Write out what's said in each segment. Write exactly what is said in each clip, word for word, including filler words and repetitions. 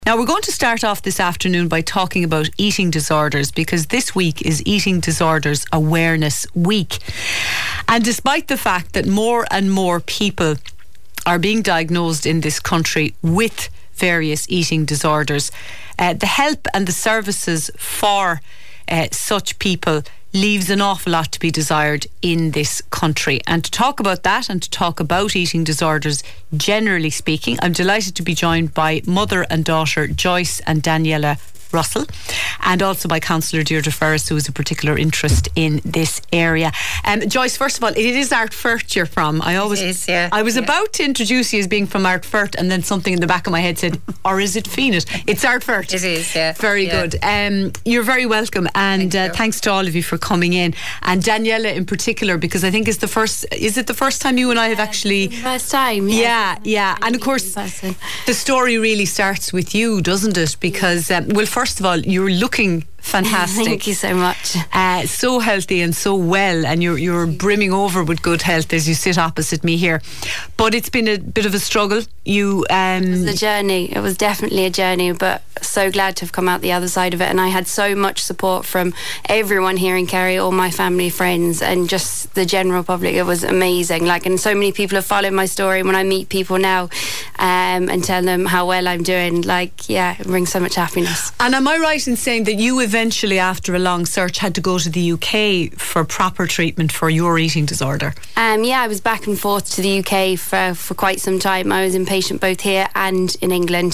Now we're going to start off this afternoon by talking about eating disorders, because this week is Eating Disorders Awareness Week. And despite the fact that more and more people are being diagnosed in this country with various eating disorders, uh, the help and the services for uh, such people leaves an awful lot to be desired in this country. And to talk about that and to talk about eating disorders generally speaking, I'm delighted to be joined by mother and daughter Joyce and Daniela Russell, and also by Councillor Deirdre Ferris, who has a particular interest in this area. Um, Joyce, first of all, it is Ardfert you're from. I always, it is, yeah. I was yeah. about to introduce you as being from Ardfert, and then something in the back of my head said, or is it Phoenix? It's Ardfert. It is, yeah. Very yeah. good. Um, you're very welcome, and Thank uh, thanks to all of you for coming in, and Daniela in particular, because I think it's the first. Is it the first time you and I have yeah, actually? First time. Yeah, yeah, yeah. And of course, the story really starts with you, doesn't it? Because um, well, first of all, you're looking fantastic. Thank you so much. Uh, so healthy and so well, and you're you're brimming over with good health as you sit opposite me here. But it's been a bit of a struggle. You um, it was a journey. It was definitely a journey, but so glad to have come out the other side of it. And I had so much support from everyone here in Kerry, all my family, friends, and just the general public. It was amazing. Like, and so many people have followed my story. When I meet people now um, and tell them how well I'm doing, like, yeah, it brings so much happiness. And am I right in saying that you eventually, after a long search, had to go to the U K for proper treatment for your eating disorder? Um, yeah, I was back and forth to the U K for, for quite some time. I was inpatient both here and in England.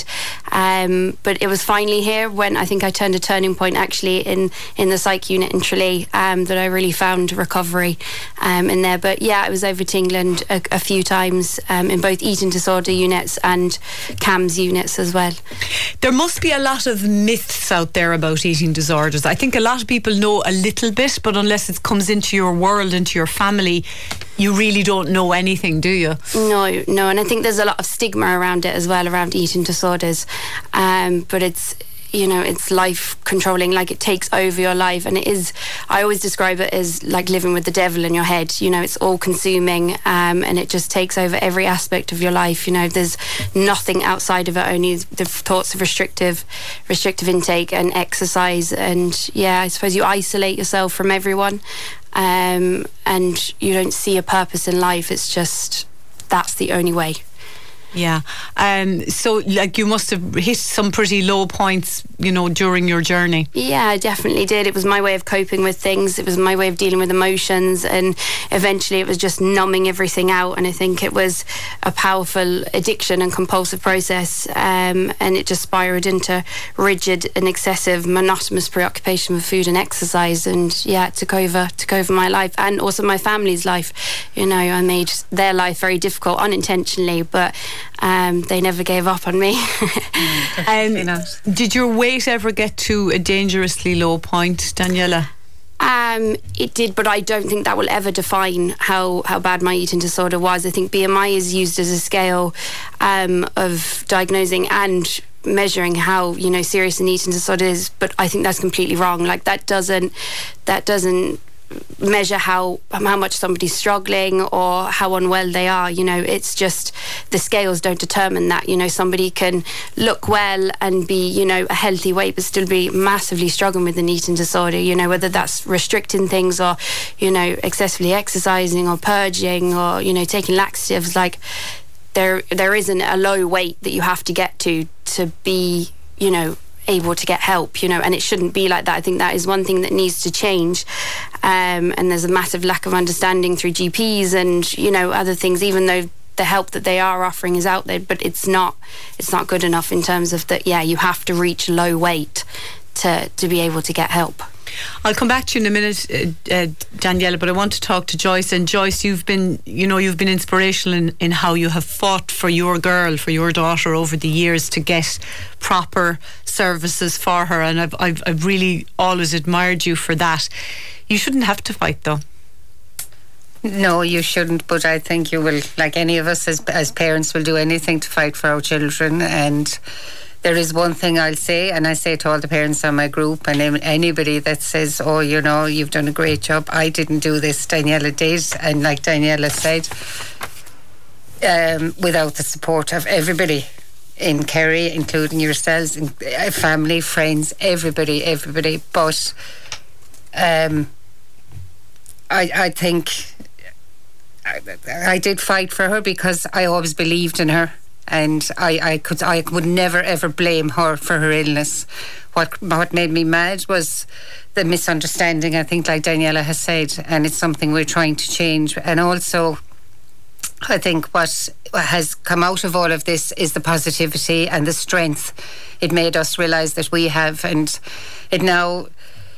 Um, but it was finally here when I think I turned a turning point actually in, in the psych unit in Tralee, um, that I really found recovery um, in there. But yeah, I was over to England a, a few times um, in both eating disorder units and C A M S units as well. There must be a lot of myths out there about eating disorders. I think a lot of people know a little bit, but unless it comes into your world, into your family, you really don't know anything, do you? No, no, and I think there's a lot of stigma around it as well, around eating disorders. Um, but it's, you know, it's life controlling, like it takes over your life, and it is, I always describe it as like living with the devil in your head. You know, it's all consuming, um, and it just takes over every aspect of your life. You know, there's nothing outside of it, only the thoughts of restrictive restrictive intake and exercise. And yeah, I suppose you isolate yourself from everyone, um, and you don't see a purpose in life. It's just, that's the only way. Yeah. Um, so, like, you must have hit some pretty low points, you know, during your journey. Yeah, I definitely did. It was my way of coping with things. It was my way of dealing with emotions, and eventually it was just numbing everything out. And I think it was a powerful addiction and compulsive process, um, and it just spiraled into rigid and excessive, monotonous preoccupation with food and exercise. And yeah, it took over, took over my life and also my family's life. You know, I made their life very difficult unintentionally, but Um, they never gave up on me. um, did your weight ever get to a dangerously low point, Daniela? Um, it did, but I don't think that will ever define how, how bad my eating disorder was. I think B M I is used as a scale um, of diagnosing and measuring how, you know, serious an eating disorder is, but I think that's completely wrong. Like, that doesn't that doesn't measure how how much somebody's struggling or how unwell they are. You know, it's just the scales don't determine that. You know, somebody can look well and be, you know, a healthy weight but still be massively struggling with an eating disorder, you know, whether that's restricting things or, you know, excessively exercising or purging or, you know, taking laxatives. Like, there there isn't a low weight that you have to get to to be, you know, able to get help, you know, and it shouldn't be like that. I think that is one thing that needs to change, um, and there's a massive lack of understanding through G Ps and, you know, other things, even though the help that they are offering is out there, but it's not it's not good enough in terms of that. Yeah, you have to reach low weight to to be able to get help. I'll come back to you in a minute, uh, uh, Daniela, but I want to talk to Joyce. And Joyce, you've been, you know, you've been inspirational in, in how you have fought for your girl, for your daughter over the years to get proper services for her, and I've, I've, I've really always admired you for that. You shouldn't have to fight, though. No, you shouldn't, but I think you will, like any of us as, as parents, will do anything to fight for our children. And there is one thing I'll say, and I say to all the parents on my group, and anybody that says, oh, you know, you've done a great job, I didn't do this, Daniela did. And like Daniela said, um, without the support of everybody, in Kerry, including yourselves, in, uh, family, friends, everybody, everybody. But um, I, I think I, I did fight for her because I always believed in her, and I, I could I would never ever blame her for her illness. What what made me mad was the misunderstanding, I think, like Daniela has said, and it's something we're trying to change. And also, I think what has come out of all of this is the positivity and the strength it made us realise that we have, and it now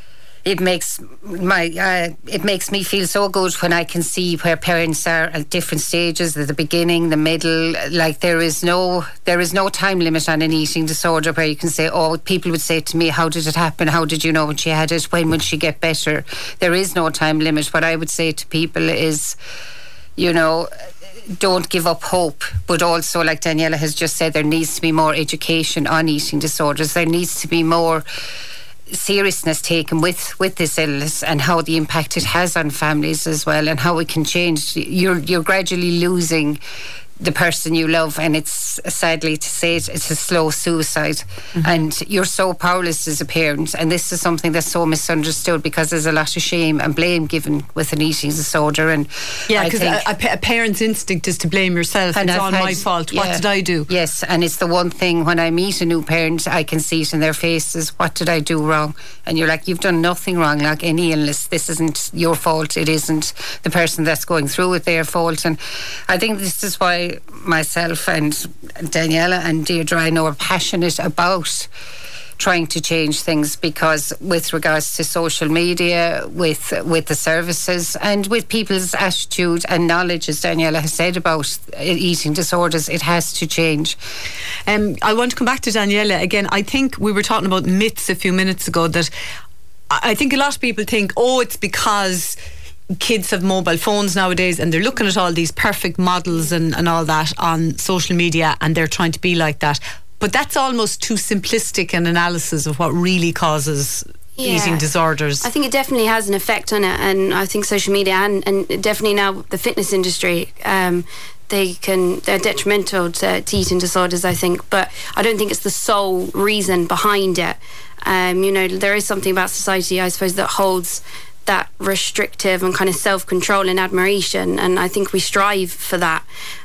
it makes my uh, it makes me feel so good when I can see where parents are at different stages, at the beginning, the middle. Like there is no there is no time limit on an eating disorder where you can say, oh, people would say to me, how did it happen? How did you know when she had it? When would she get better? There is no time limit. What I would say to people is, you know, don't give up hope, but also, like Daniela has just said, there needs to be more education on eating disorders. There needs to be more seriousness taken with, with this illness and how the impact it has on families as well, and how we can change. You're you're gradually losing the person you love, and it's, sadly to say it, it's a slow suicide. Mm-hmm. And you're so powerless as a parent, and this is something that's so misunderstood because there's a lot of shame and blame given with an eating disorder. And yeah, because a, a parent's instinct is to blame yourself. It's all my fault. Yeah, what did I do? Yes, and it's the one thing when I meet a new parent, I can see it in their faces. What did I do wrong? And you're like, you've done nothing wrong. Like any illness, this isn't your fault. It isn't the person that's going through it their fault. And I think this is why myself and Daniela and Deirdre, I know, are passionate about trying to change things, because with regards to social media, with with the services, and with people's attitude and knowledge, as Daniela has said, about eating disorders, it has to change. Um, I want to come back to Daniela again. I think we were talking about myths a few minutes ago, that I think a lot of people think, oh, it's because kids have mobile phones nowadays and they're looking at all these perfect models and, and all that on social media, and they're trying to be like that. But that's almost too simplistic an analysis of what really causes yeah. eating disorders. I think it definitely has an effect on it, and I think social media and, and definitely now the fitness industry, um, they can they're detrimental to, to eating disorders, I think. But I don't think it's the sole reason behind it. Um, you know, there is something about society, I suppose, that holds that restrictive and kind of self-control and admiration, and I think we strive for that.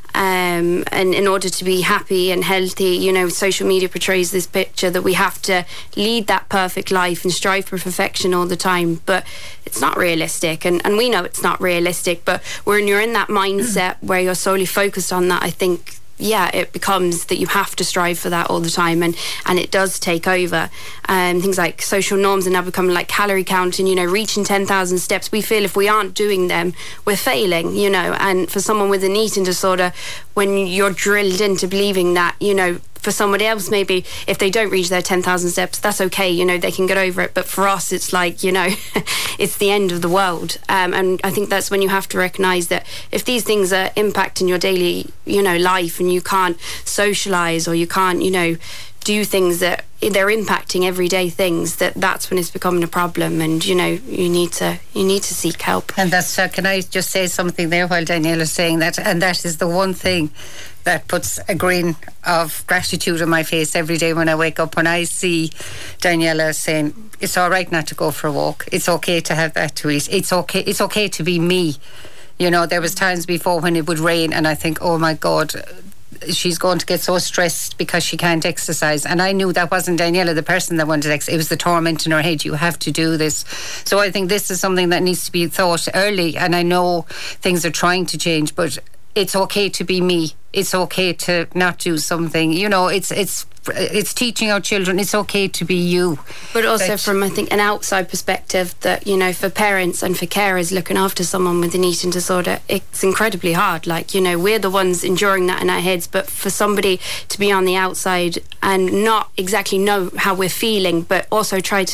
Um, and in order to be happy and healthy, you know, social media portrays this picture that we have to lead that perfect life and strive for perfection all the time, but it's not realistic, and, and we know it's not realistic. But when you're in that mindset where you're solely focused on that, I think, yeah, it becomes that you have to strive for that all the time, and, and it does take over. Um, things like social norms are now becoming like calorie counting, you know, reaching ten thousand steps. We feel if we aren't doing them, we're failing, you know. And for someone with an eating disorder, when you're drilled into believing that, you know, for somebody else, maybe if they don't reach their ten thousand steps, that's okay, you know, they can get over it. But for us, it's like, you know, it's the end of the world. Um, and I think that's when you have to recognise that if these things are impacting your daily, you know, life, and you can't socialise, or you can't, you know, do things that they're impacting everyday things, that that's when it's becoming a problem, and you know, you need to you need to seek help. And that's uh, can I just say something there while Daniela is saying that? And that is the one thing that puts a grin of gratitude on my face every day when I wake up, when I see Daniela saying it's all right not to go for a walk, it's okay to have that to eat, it's okay it's okay to be me. You know, there was times before when it would rain and I think, oh my God, she's going to get so stressed because she can't exercise. And I knew that wasn't Daniela, the person that wanted to exercise. It was the torment in her head. You have to do this. So I think this is something that needs to be thought early. And I know things are trying to change, but it's okay to be me. It's okay to not do something. You know, it's it's it's teaching our children it's okay to be you. But also but from, I think, an outside perspective, that, you know, for parents and for carers looking after someone with an eating disorder, it's incredibly hard. Like, you know, we're the ones enduring that in our heads, but for somebody to be on the outside and not exactly know how we're feeling, but also try to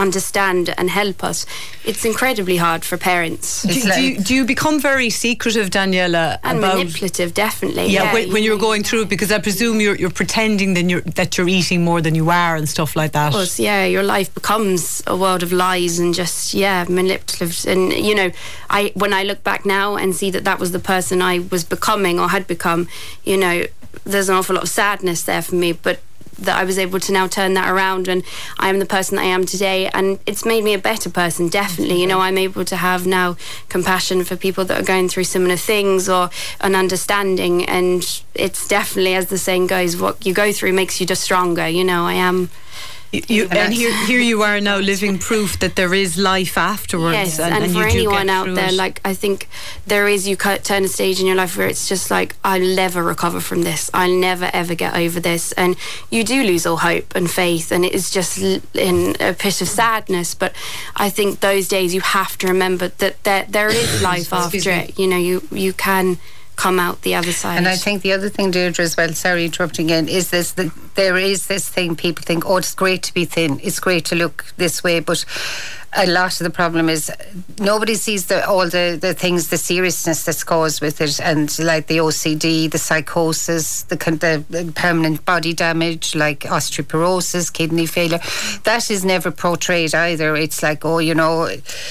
understand and help us. It's incredibly hard for parents. Do, like, do, you, do you become very secretive, Daniela, and about manipulative? Definitely. Yeah, yeah when, when you you're know, going through it, because I presume you're you're pretending then you're that you're eating more than you are and stuff like that. Of course, yeah, your life becomes a world of lies and just yeah manipulative. And you know, I when I look back now and see that that was the person I was becoming or had become, you know, there's an awful lot of sadness there for me, but that I was able to now turn that around, and I am the person that I am today, and it's made me a better person, definitely. You know, I'm able to have now compassion for people that are going through similar things, or an understanding, and it's definitely, as the saying goes, what you go through makes you just stronger. You know, I am... You, you, and here, here you are now living proof that there is life afterwards. Yes, and, and, and for you do anyone get out through there, it. like, I think there is, you cut, turn a stage in your life where it's just like, I'll never recover from this. I'll never ever get over this. And you do lose all hope and faith, and it is just in a pit of sadness. But I think those days you have to remember that there, there is life after it. You know, you, you can come out the other side. And I think the other thing, Deirdre, as well, sorry interrupting again, is this, that there is this thing, people think, oh, it's great to be thin, it's great to look this way, but a lot of the problem is nobody sees the, all the, the things, the seriousness that's caused with it, and like the O C D, the psychosis, the, the permanent body damage like osteoporosis, kidney failure, that is never portrayed either. It's like, oh, you know,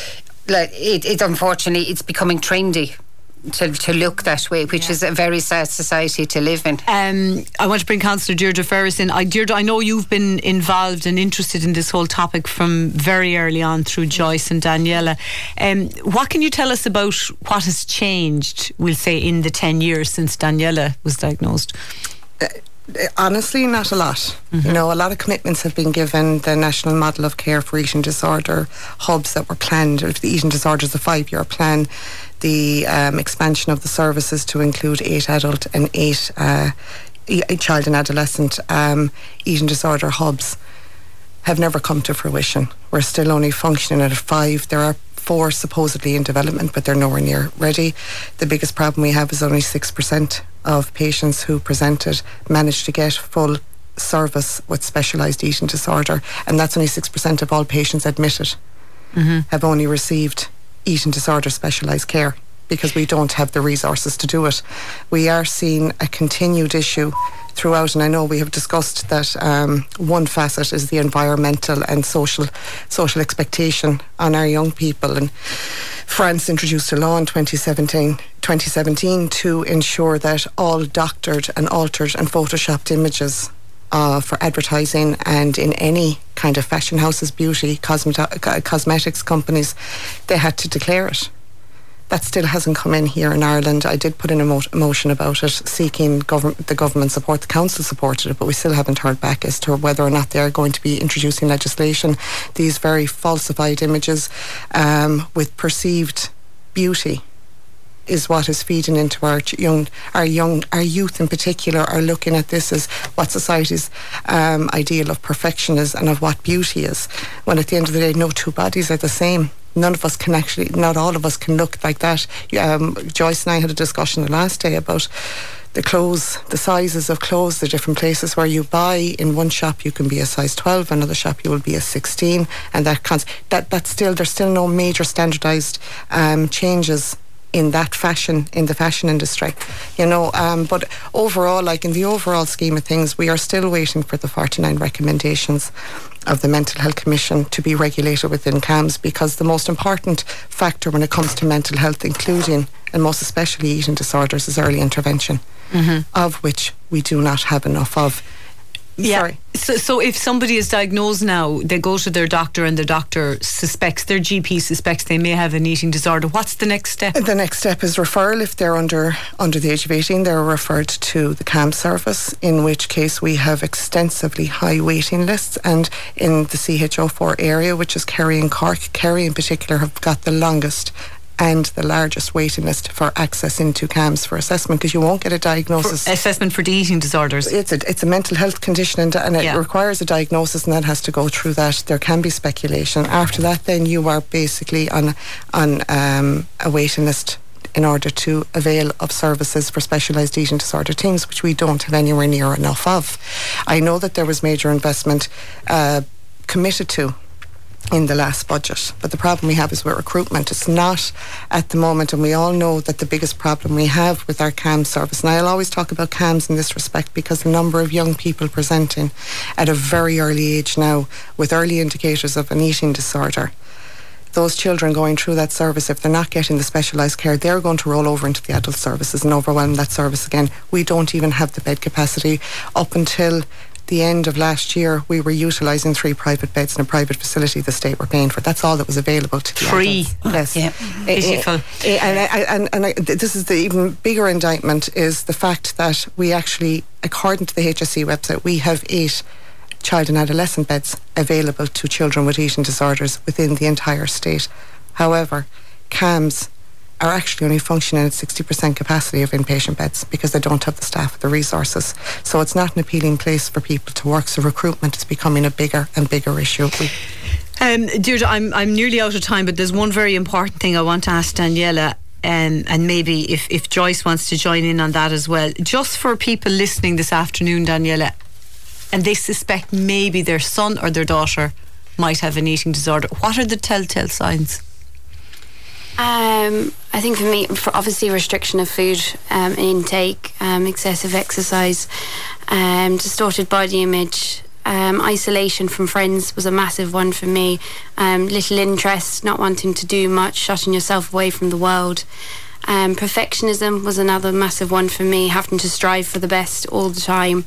like it, it unfortunately it's becoming trendy To, to look that way, which yeah. is a very sad society to live in. Um, I want to bring Councillor Deirdre Ferris in. I, Deirdre, I know you've been involved and interested in this whole topic from very early on through Joyce and Daniela. Um, what can you tell us about what has changed, we'll say, in the ten years since Daniela was diagnosed? Uh, honestly, not a lot. Mm-hmm. You know, a lot of commitments have been given. The National Model of Care for Eating Disorder hubs that were planned, the eating disorder is a five-year plan. The um, expansion of the services to include eight adult and eight uh, child and adolescent um, eating disorder hubs have never come to fruition. We're still only functioning at five. There are four supposedly in development, but they're nowhere near ready. The biggest problem we have is only six percent of patients who presented managed to get full service with specialised eating disorder, and that's only six percent of all patients admitted mm-hmm. have only received eating disorder specialised care, because we don't have the resources to do it. We are seeing a continued issue throughout, and I know we have discussed that um, one facet is the environmental and social social expectation on our young people, and France introduced a law in twenty seventeen, twenty seventeen to ensure that all doctored and altered and photoshopped images Uh, for advertising and in any kind of fashion houses, beauty, cosmet- cosmetics companies, they had to declare it. That still hasn't come in here in Ireland. I did put in a mo- motion about it, seeking gov- the government support. The council supported it, but we still haven't heard back as to whether or not they're going to be introducing legislation. These very falsified images um, with perceived beauty is what is feeding into our young, our young, our youth in particular are looking at this as what society's um, ideal of perfection is and of what beauty is. When at the end of the day, no two bodies are the same. None of us can actually, not all of us can look like that. Um, Joyce and I had a discussion the last day about the clothes, the sizes of clothes, the different places where you buy. In one shop you can be a size twelve, another shop you will be a sixteen, and that cons- that that's still there's still no major standardised um, changes in that fashion, in the fashion industry, you know, um, but overall, like in the overall scheme of things, we are still waiting for the forty-nine recommendations of the Mental Health Commission to be regulated within C A M S, because the most important factor when it comes to mental health, including and most especially eating disorders, is early intervention, mm-hmm. of which we do not have enough of. Yeah. Sorry. So, so if somebody is diagnosed now, they go to their doctor and the doctor suspects, their G P suspects they may have an eating disorder. What's the next step? The next step is referral. If they're under under the age of eighteen, they're referred to the C A M S service, in which case we have extensively high waiting lists. And in the C H O four area, which is Kerry and Cork, Kerry in particular have got the longest and the largest waiting list for access into C A M S for assessment, because you won't get a diagnosis. For assessment for the eating disorders. It's a, it's a mental health condition, and, and it yeah. requires a diagnosis, and that has to go through that. There can be speculation. After that, then you are basically on, on um, a waiting list in order to avail of services for specialised eating disorder teams, which we don't have anywhere near enough of. I know that there was major investment uh, committed to in the last budget. But the problem we have is with recruitment. It's not at the moment, and we all know that the biggest problem we have with our C A M S service, and I'll always talk about C A M S in this respect because the number of young people presenting at a very early age now with early indicators of an eating disorder, those children going through that service, if they're not getting the specialised care, they're going to roll over into the adult services and overwhelm that service again. We don't even have the bed capacity. Up until the end of last year, we were utilising three private beds in a private facility the state were paying for. That's all that was available to the Three? adults. Yes. Yeah. Pitiful. Uh, uh, and I, and, and I, this is the even bigger indictment is the fact that we actually, according to the H S C website, we have eight child and adolescent beds available to children with eating disorders within the entire state. However, C A M S are actually only functioning at sixty percent capacity of inpatient beds because they don't have the staff or the resources. So it's not an appealing place for people to work. So recruitment is becoming a bigger and bigger issue. Um, Deirdre, I'm, I'm nearly out of time, but there's one very important thing I want to ask Daniela. Um, and maybe if, if Joyce wants to join in on that as well. Just for people listening this afternoon, Daniela, and they suspect maybe their son or their daughter might have an eating disorder, what are the telltale signs? Um, I think for me, for obviously restriction of food um, intake, um, excessive exercise, um, distorted body image, um, isolation from friends was a massive one for me. Um, little interest, not wanting to do much, shutting yourself away from the world. Um, perfectionism was another massive one for me, having to strive for the best all the time.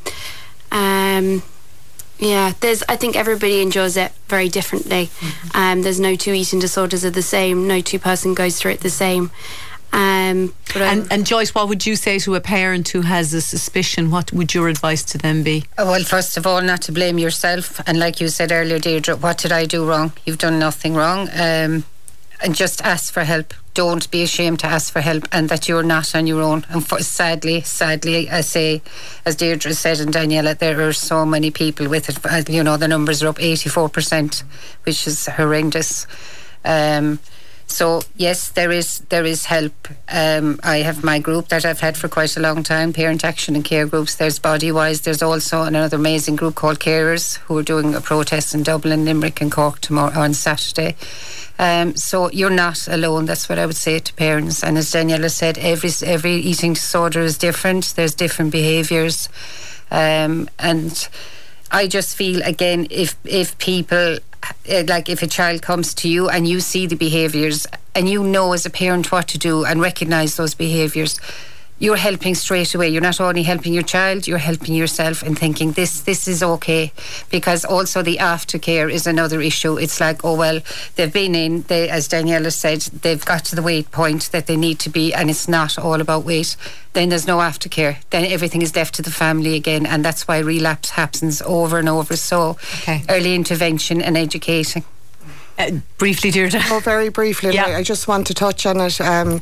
Um, Yeah, there's. I think everybody endures it very differently. Mm-hmm. Um, there's no two eating disorders are the same. No two person goes through it the same. Um, but and, and Joyce, what would you say to a parent who has a suspicion? What would your advice to them be? Oh, well, first of all, not to blame yourself. And like you said earlier, Deirdre, what did I do wrong? You've done nothing wrong. Um, and just ask for help. Don't be ashamed to ask for help, and that you're not on your own. And for, sadly, sadly, I say, as Deirdre said and Daniela, there are so many people with it. You know, the numbers are up eighty-four percent, which is horrendous. Um, so yes, there is there is help. Um, I have my group that I've had for quite a long time, Parent Action and Care Groups. There's Bodywise. There's also another amazing group called Carers who are doing a protest in Dublin, Limerick and Cork tomorrow on Saturday. Um, so you're not alone. That's what I would say to parents. And as Daniela said, every every eating disorder is different. There's different behaviours, um, and I just feel again, if if people like if a child comes to you and you see the behaviours and you know as a parent what to do and recognise those behaviours, you're helping straight away. You're not only helping your child, you're helping yourself and thinking this this is okay. Because also the aftercare is another issue. It's like, oh well, they've been in, they, as Daniela said, they've got to the weight point that they need to be, and it's not all about weight. Then there's no aftercare. Then everything is left to the family again, and that's why relapse happens over and over. So okay. Early intervention and educating. Uh, briefly, Deirdre. Oh, very briefly. Yeah. I, I just want to touch on it. Um,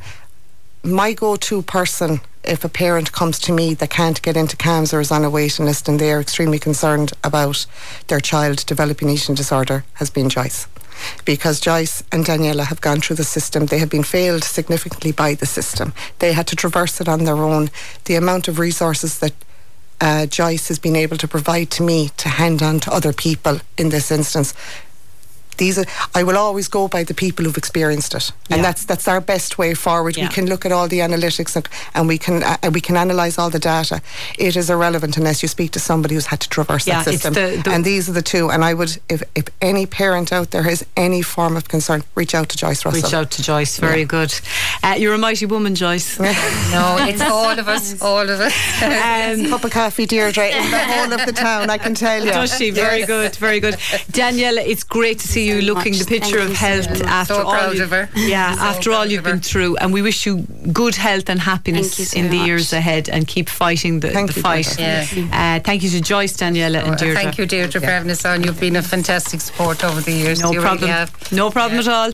my go-to person if a parent comes to me that can't get into C A M S or is on a waiting list and they're extremely concerned about their child developing eating disorder has been Joyce. Because Joyce and Daniela have gone through the system. They have been failed significantly by the system. They had to traverse it on their own. The amount of resources that uh, Joyce has been able to provide to me to hand on to other people in this instance, these are, I will always go by the people who've experienced it, and yeah. that's that's our best way forward. Yeah. We can look at all the analytics and, and we can uh, we can analyse all the data. It is irrelevant unless you speak to somebody who's had to traverse yeah, that system. The, the and these are the two. And I would, if, if any parent out there has any form of concern, reach out to Joyce Russell. Reach out to Joyce. Very yeah. good. Uh, you're a mighty woman, Joyce. No, it's all of us. All of us. Um, cup of coffee, Deirdre, in the whole of the town. I can tell you. Does she? Very yes. good. Very good. Daniela, it's great to see you looking the picture Thank of health so after so all you, of her. yeah so after all you've been through, and we wish you good health and happiness so in the much. years ahead, and keep fighting the, the you, fight. Yeah. Uh, thank you to Joyce, Daniela, oh, and Deirdre. Thank you, Deirdre, yeah. for having us on. You've been a fantastic support over the years. No you problem. Really have. No problem yeah. at all.